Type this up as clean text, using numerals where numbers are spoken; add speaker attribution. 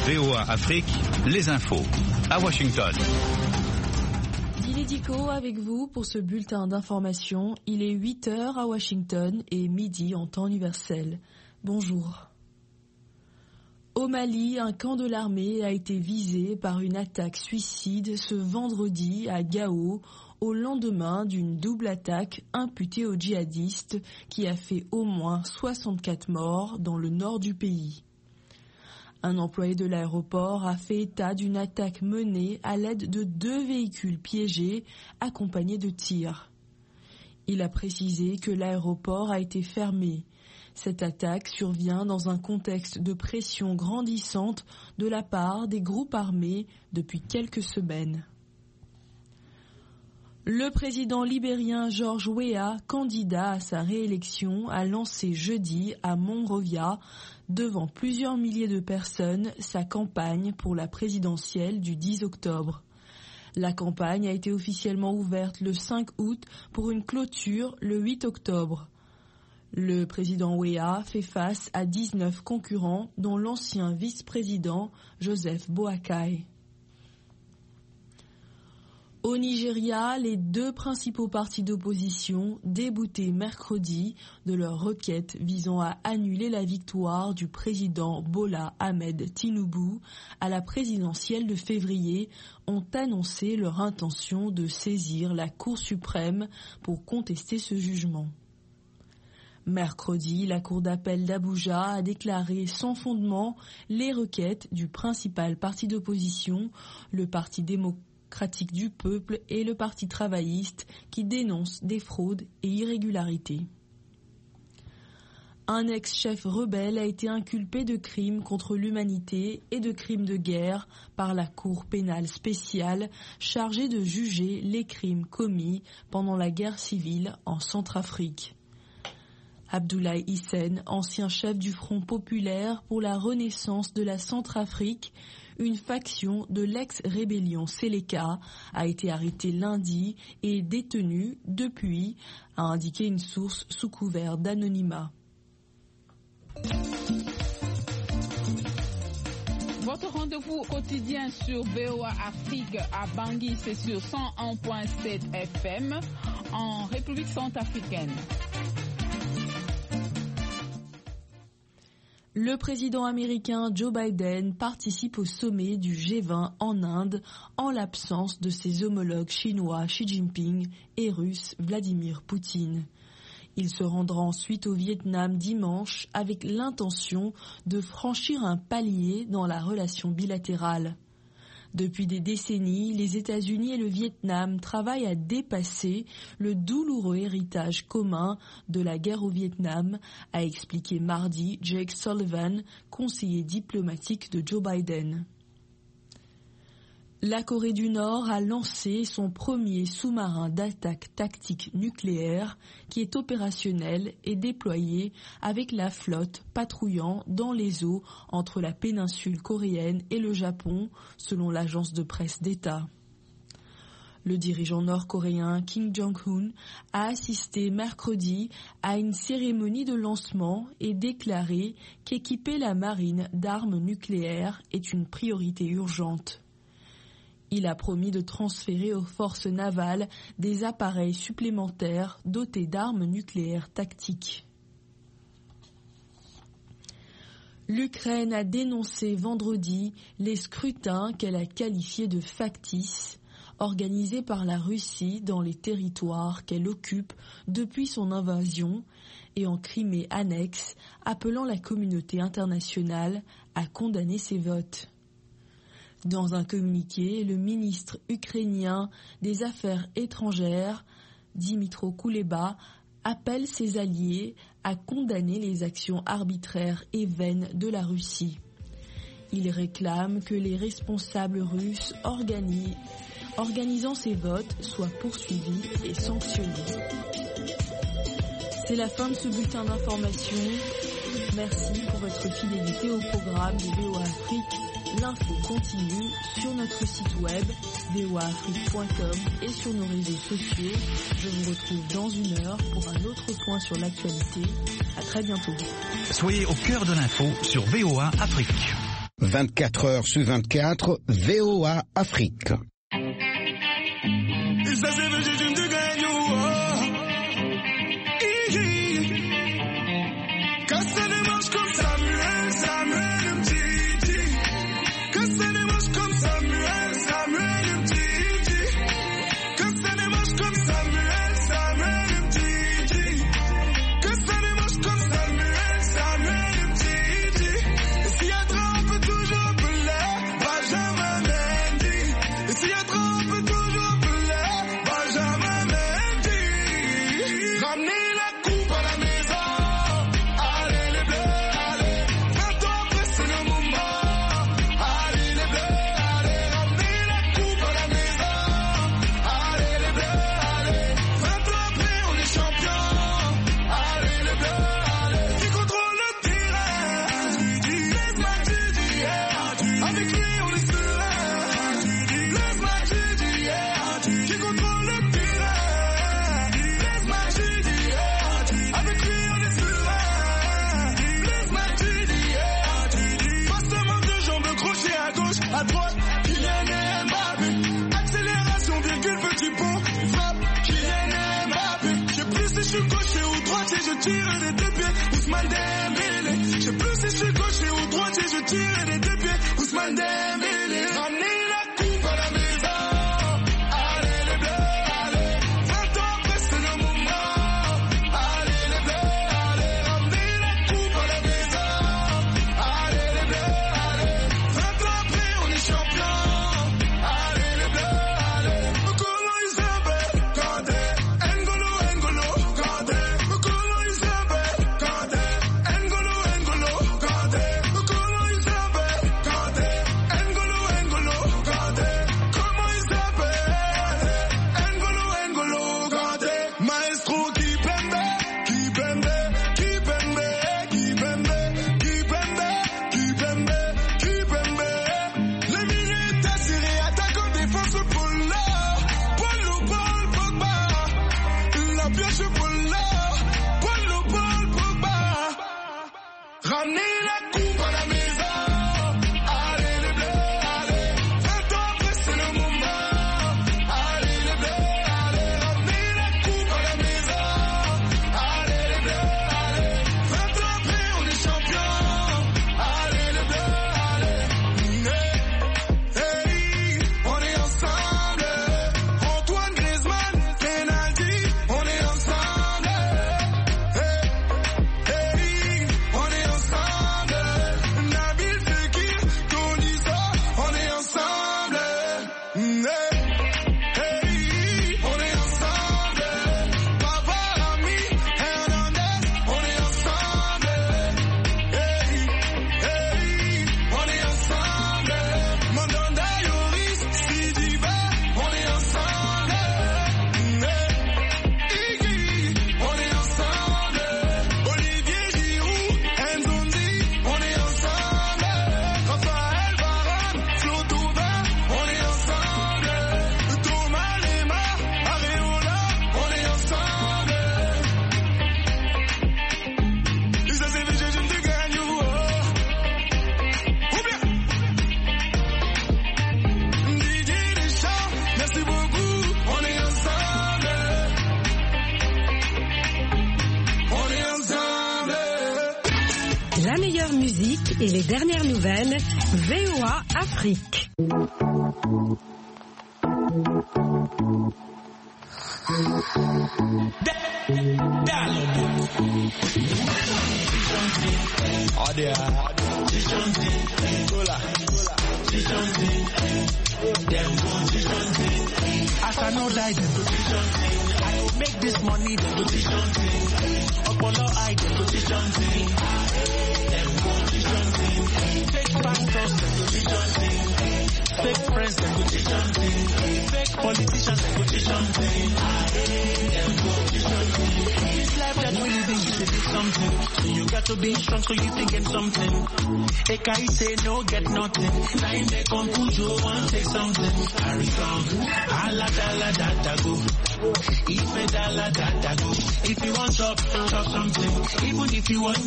Speaker 1: VOA Afrique, les infos. À Washington.
Speaker 2: Dico avec vous pour ce bulletin d'information. Il est 8h à Washington et midi en temps universel. Bonjour. Au Mali, un camp de l'armée a été visé par une attaque suicide ce vendredi à Gao, au lendemain d'une double attaque imputée aux djihadistes qui a fait au moins 64 morts dans le nord du pays. Un employé de l'aéroport a fait état d'une attaque menée à l'aide de 2 véhicules piégés accompagnés de tirs. Il a précisé que l'aéroport a été fermé. Cette attaque survient dans un contexte de pression grandissante de la part des groupes armés depuis quelques semaines. Le président libérien George Weah, candidat à sa réélection, a lancé jeudi à Monrovia, devant plusieurs milliers de personnes, sa campagne pour la présidentielle du 10 octobre. La campagne a été officiellement ouverte le 5 août pour une clôture le 8 octobre. Le président Weah fait face à 19 concurrents, dont l'ancien vice-président Joseph Boakai. Au Nigeria, les 2 principaux partis d'opposition déboutés mercredi de leur requête visant à annuler la victoire du président Bola Ahmed Tinubu à la présidentielle de février ont annoncé leur intention de saisir la Cour suprême pour contester ce jugement. Mercredi, la Cour d'appel d'Abuja a déclaré sans fondement les requêtes du principal parti d'opposition, le Parti démocratique du peuple et le Parti travailliste qui dénoncent des fraudes et irrégularités. Un ex-chef rebelle a été inculpé de crimes contre l'humanité et de crimes de guerre par la Cour pénale spéciale chargée de juger les crimes commis pendant la guerre civile en Centrafrique. Abdoulaye Hissène, ancien chef du Front populaire pour la renaissance de la Centrafrique, une faction de l'ex-rébellion Séléka, a été arrêté lundi et détenu depuis, a indiqué une source sous couvert d'anonymat.
Speaker 3: Votre rendez-vous quotidien sur VOA Afrique à Bangui, c'est sur 101.7 FM en République centrafricaine.
Speaker 2: Le président américain Joe Biden participe au sommet du G20 en Inde en l'absence de ses homologues chinois Xi Jinping et russe Vladimir Poutine. Il se rendra ensuite au Vietnam dimanche avec l'intention de franchir un palier dans la relation bilatérale. Depuis des décennies, les États-Unis et le Vietnam travaillent à dépasser le douloureux héritage commun de la guerre au Vietnam, a expliqué mardi Jake Sullivan, conseiller diplomatique de Joe Biden. La Corée du Nord a lancé son premier sous-marin d'attaque tactique nucléaire qui est opérationnel et déployé avec la flotte patrouillant dans les eaux entre la péninsule coréenne et le Japon, selon l'agence de presse d'État. Le dirigeant nord-coréen Kim Jong-un a assisté mercredi à une cérémonie de lancement et déclaré qu'équiper la marine d'armes nucléaires est une priorité urgente. Il a promis de transférer aux forces navales des appareils supplémentaires dotés d'armes nucléaires tactiques. L'Ukraine a dénoncé vendredi les scrutins qu'elle a qualifiés de factices, organisés par la Russie dans les territoires qu'elle occupe depuis son invasion et en Crimée annexe, appelant la communauté internationale à condamner ces votes. Dans un communiqué, le ministre ukrainien des Affaires étrangères, Dmytro Kuleba, appelle ses alliés à condamner les actions arbitraires et vaines de la Russie. Il réclame que les responsables russes organisant ces votes soient poursuivis et sanctionnés. C'est la fin de ce bulletin d'information. Merci pour votre fidélité au programme de VOA Afrique. L'info continue sur notre site web voaafrique.com et sur nos réseaux sociaux. Je vous retrouve dans 1 heure pour un autre point sur l'actualité. À très bientôt.
Speaker 1: Soyez au cœur de l'info sur VOA Afrique.
Speaker 4: 24 heures sur 24, VOA Afrique.
Speaker 5: La meilleure musique et les dernières nouvelles, VOA Afrique.
Speaker 6: As I know that I will make this money, the position thing. Apollo I the position thing. Fake bankers, the position thing. Fake friends, the position thing. Fake politicians, the position thing. This life that we living is to do something. You got to be strong so you think in something. A guy say no, get nothing. Nine they come push you want say something. Carry on. Ala dala da go. If me dala da go. If you want chop something. Even if you want